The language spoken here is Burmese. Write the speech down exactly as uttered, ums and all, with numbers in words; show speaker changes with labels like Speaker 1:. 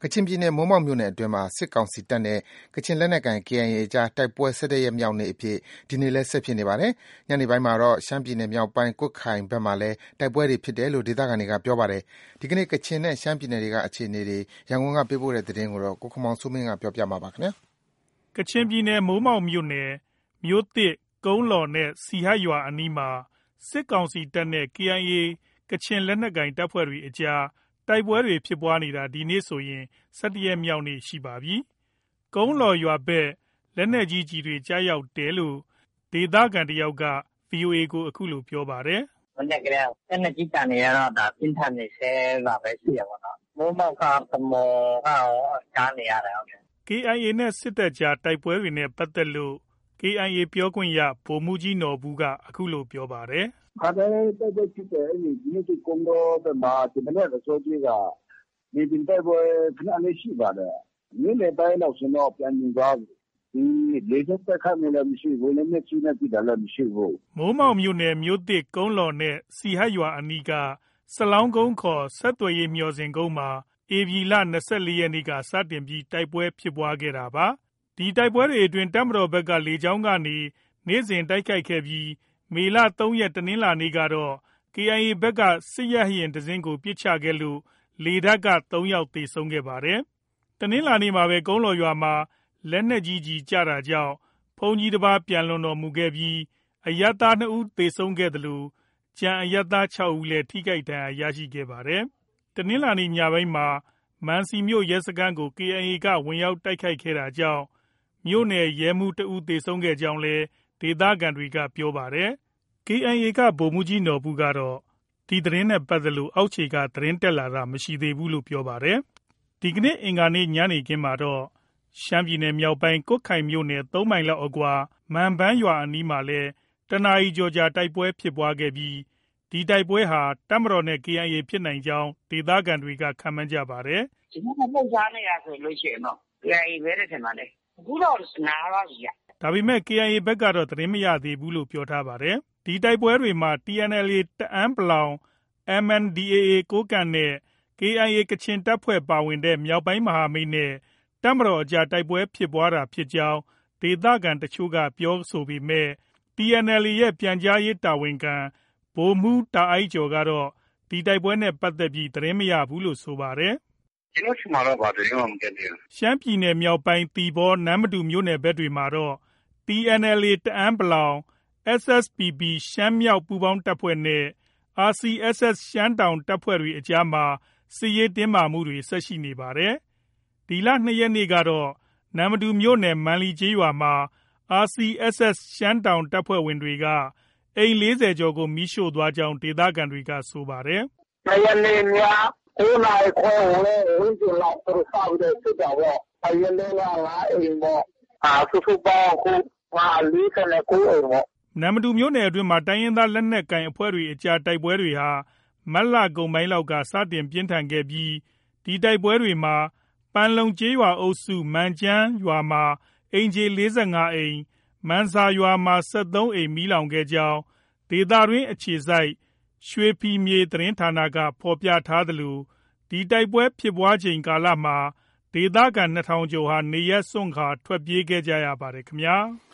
Speaker 1: ကချင်ပြည်နယ်မိုးမောက်မြို့နယ်အတွင်းမှာစစ်ကောင်စီတပ်နဲ့ကချင်လက်နက်ကိုင် ကေအိုင်အေ အကြားတိုက်ပွဲ ၁၁ ရက်မြောက်နေ့အဖြစ် ဒီနေ့လည်းဆက်ဖြစ်နေပါတယ်။ ညနေပိုင်းမှာတော့ ရှမ်းပြည်နယ်မြောက်ပိုင်း ကွတ်ခိုင်ဘက်မှာလည်း တိုက်ပွဲတွေဖြစ်တယ်လို့ ဒေသခံတွေက ပြောပါတယ်။ ဒီကနေ့ ကချင်နဲ့ ရှမ်းပြည်နယ်က အခြေအနေတွေ ရန်ကုန်ကပေးပို့တဲ့သတင်းကို ကိုခင်မောင်စိုးမင်း ကပြောပြပါမယ်
Speaker 2: ။ ကချင်ပြည်နယ်မိုးမောက်မြို့နယ် မြို့သစ်၊ ကုန်းလော်နဲ့ စီဟတ်ရွာအနီးမှာ စစ်ကောင်စီတပ်နဲ့ ကေအိုင်အေ ကချင်လက်နက်ကိုင်တပ်ဖွဲ့အကြား တိုက်ပွဲတွေဖြစ်နေတာ ဒီနေ့ဆိုရင် ၁၁ ရက်မြောက်နေ့ရှိပါပြီ။ ကုန်းလော်ရွာဘက် လက်နက်ကြီးကျည်တွေ ကျရောက်တယ်လို့ ဒေသခံတယောက်က ဗွီအိုအေကို အခုလိုပြောပါတယ်
Speaker 3: ။ “မနက်ကတည်းက လက်နက်ကြီးသံတွေကတော့ ပြင်းထန်နေဆဲပါပဲရှိတာပေါ့နော်။ မိုးမောက်က ဗန်းမော်ကရော ကြားနေရတယ်ဟုတ်တယ်
Speaker 2: ။ ကေအိုင်အေ နဲ့ စစ်တပ်ကြားတိုက်ပွဲတွေနဲ့ပတ်သက်လို့ ကေအိုင်အေ ပြောခွင့်ရ ဗိုလ်မှူးကြီးနော်ဘူက အခုလိုပြောပါတယ်
Speaker 4: ။ “ခါတိုင်းတိုက်ပွဲဖြစ်တဲ့ မြို့သစ်၊ ကုန်းလောဘက်မှာ ဒီမနက်အစောကြီးက မြေပြင်တိုက်ပွဲ ခနလေးရှိပါတယ်။ နေ့လယ်ပိုင်းလောက်ဆိုရင်တော့ ပြန်ငြိမ်သွားပြီ။ လေကြောင်းတိုက်ခိုက်မှုလည်းမရှိဘူး။ လက်နက်ကြီးနဲ့ပစ်တာလည်းမရှိဘူး
Speaker 2: ။” မိုးမောက်မြို့နယ် မြို့သစ်၊ ကုန်းလော်နဲ့ စီဟတ်ရွာအနီးက စလောင်းကုန်းခေါ် ဆက်သွယ်ရေးမျှော်စင်ကုန်းမှာ ဧပြီလ ၂၄ ရက်နေ့က စတင်ပြီး တိုက်ပွဲဖြစ်ခဲ့တာပါ။ ဒီတိုက်ပွဲအတွင်း တပ်မတော်ဘက်က လေကြောင်းကနေ နေ့စဉ်တိုက်ခိုက်ခဲ့ပြီး မေလ ၃ ရက် တနင်္လာနေ့ကတော့ ကေအိုင်အေဘက်က စစ်ရဟတ်ယာဉ်တစင်းကို ပစ်ချခဲ့လို့ လေတပ်က သုံးယောက်သေဆုံးခဲ့ပါတယ်။ တနင်္လာနေ့မှာပဲ ကုန်းလော်ရွာမှာ လက်နက်ကြီးကျည်ကျတာကြောင့် ဘုန်းကြီးတစ်ပါးပျံလွန်တော်မူခဲ့ပြီး အရပ်သား ၂ ဦးသေဆုံးခဲ့သလို ကျန်အရပ်သား ၆ ဦးလည်း ထိခိုက်ဒဏ်ရာရခဲ့ပါတယ်။ တနင်္လာနေ့ညပိုင်းမှာ မံစီမြို့ရဲစခန်းကို ကေအိုင်အေ က ဝင်ရောက်တိုက်ခိုက်ခဲ့တာကြောင့် မြို့နယ်ရဲမှူးတစ်ဦးသေဆုံးခဲ့ကြောင်းလည်း ဒေသခံတွေက ပြောပါတယ်။ ကေအိုင်အေ က ဗိုလ်မှူးကြီးနော်ဘူကတော့ ဒီသတင်းနဲ့ပတ်သက်လို့ အောက်ခြေက သတင်းတက်လာတာမရှိသေးဘူးလို့ ပြောပါတယ်။ ဒီကနေ့ အင်္ဂါနေ့ညနေခင်းမှာတော့ ရှမ်းပြည်နယ်မြောက်ပိုင်း ကွတ်ခိုင်မြို့နဲ့ ၃ မိုင်လောက်အကွာ မန်ပန်းရွာအနီးမှာလည်း တစ်နာရီကျော်ကြာ တိုက်ပွဲဖြစ်ခဲ့ပြီး ဒီတိုက်ပွဲဟာ တပ်မတော်နဲ့ ကေအိုင်အေ ဖြစ်နိုင်ကြောင်း ဒေသခံတွေက ခန့်မှန်းကြပါတယ်
Speaker 3: ။ “ကျနော်တို့ လှုပ်ရှားနေတာဆိုရင်တော့ ကေအိုင်အေ ပဲထင်ပါတယ်။ အခုတော့ နားသွားပြီဗျ။
Speaker 2: ” ဒါပေမဲ့ ကေအိုင်အေ ဘက်ကတော့ သတင်းမရသေးဘူးလို့ ပြောထားပါတယ်။ ဒီတိုက်ပွဲတွေမှာ တီအန်အယ်အေ တအန်း ၊ အမ်အန်ဒီအေအေ ကိုးကန့်နဲ့ ကေအိုင်အေ ကချင်တပ်ဖွဲ့ပါဝင်တဲ့ မြောက်ပိုင်းမဟာမိတ်နဲ့ တပ်မတော်အကြား တိုက်ပွဲဖြစ်တာဖြစ်ကြောင်း ဒေသခံတချို့က ပြောဆိုပေမဲ့ တီအန်အယ်အေ ရဲ့ ပြန်ကြားရေးတာဝန်ခံ ဗိုလ်မှူးတာအိုက်ကျော်ကတော့ ဒီတိုက်ပွဲနဲ့ပတ်သက်ပြီး သတင်းမရဘူးလို့ ပြောပါတယ်
Speaker 4: ။ “ကျနော်ဆီမှာတော့ ဘာသတင်းမှ မတက်သေးဘူး
Speaker 2: ။” ရှမ်းပြည်နယ်မြောက်ပိုင်း သီပေါ၊ နမ္မတူမြို့နယ်ဘက်တွေမှာတော့ တီအန်အယ်အေ တအန်း ၊ အက်စ်အက်စ်ပီပီ ရှမ်းမြောက်ပူးပေါင်းတပ်ဖွဲ့နဲ့ အာစီအက်စ်အက်စ် ရှမ်းတောင်တပ်ဖွဲ့အကြားမှာ စစ်ရေးတင်းမာမှုတွေ ဆက်ရှိနေပါတယ်။ ဒီလ ၂ ရက်နေ့ကတော့ နမ္မတူမြို့နယ် မန်လီကျေးရွာမှာ အာစီအက်စ်အက်စ် ရှမ်းတောင်တပ်ဖွဲ့တွေက အိမ် ၄၀ ကျော်ကို မီးရှို့သွားကြောင်း ဒေသခံတွေက ပြောပါတယ်
Speaker 4: ။ “၂ ရက်နေ့ည ၉ နာရီခွဲဝန်းကျင်လောက် သူတို့ စပြီးတော့ ရှို့တာပေါ့။ အရင်တုန်းက ၅ အိမ်ပေါ့။ စုစုပေါင်း အခု ၄၉ အိမ်ပေါ့။
Speaker 2: ” နမ္မတူမြို့နယ်အတွင်းမှာ တိုင်းရင်းသားလက်နက်ကိုင်အဖွဲ့တွေအကြားတိုက်ပွဲတွေဟာ မတ်လကုန်ပိုင်းလောက်က စတင်ပြင်းထန်ခဲ့ပြီး ဒီတိုက်ပွဲတွေမှာ ပန်လုံကျေးရွာအုပ်စု မန်ကျန်းရွာမှာ အိမ်ခြေ ၄၅ အိမ်၊ မန်ဆာရွာမှာ ၁၃ အိမ် မီးလောင်ခဲ့ကြောင်း ဒေသတွင်းအခြေစိုက် ရွှေဖီမြေသတင်းဌာနက ဖော်ပြထားသလို ဒီတိုက်ပွဲဖြစ်ချိန်ကာလမှာ ဒေသခံ ၂ ထောင်ကျော်ဟာ နေရပ်စွန့်ခွာ ထွက်ပြေးခဲ့ကြရပါတယ်ခင်ဗျာ။